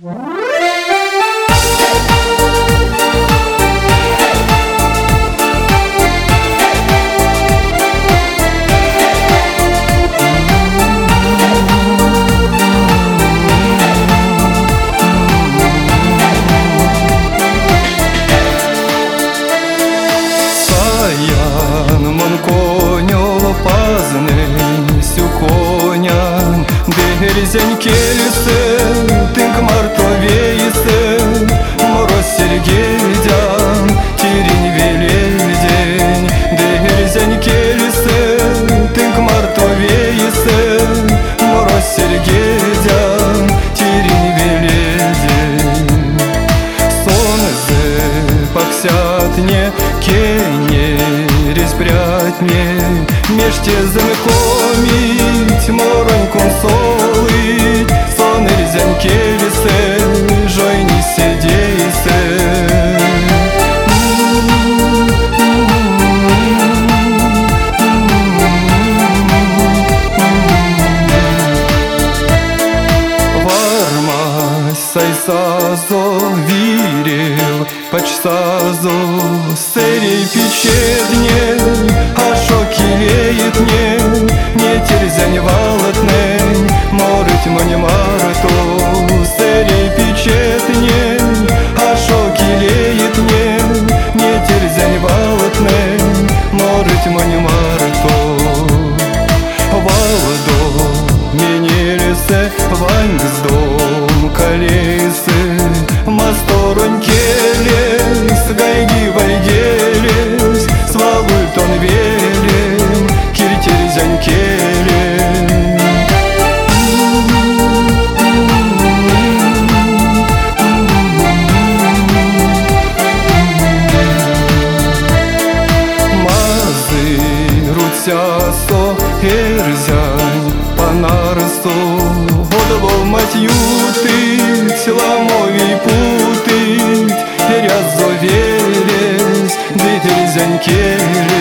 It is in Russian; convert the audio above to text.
Дерзень келесі, тыңк мартовейсі, мороз сергейден, терен велейден. Дерзень келесі, тыңк мартовейсі, мороз сергейден, терен велейден. Сонызы паксятне, кене респрятне, межтезін комить, моронькун солыть. Сон эрзен келесі, жойни седейсі. Вармась сайсазо вирел, почсазо серей печетне, ашо килеетне, не терзянь валатне, морыть мне марто. Серей печетне, ашо килеетне, не терзянь валатне, морыть мне марто. Валдо менелесе, вангздом колесы, масторонь келес, гайги вайгелес, свавультон велем, киртерзянь келем. Мазы руцясо, эрзянь панарсо, водолол матьютыть, ламовий путыть, перязо велес, дытерзянь келес.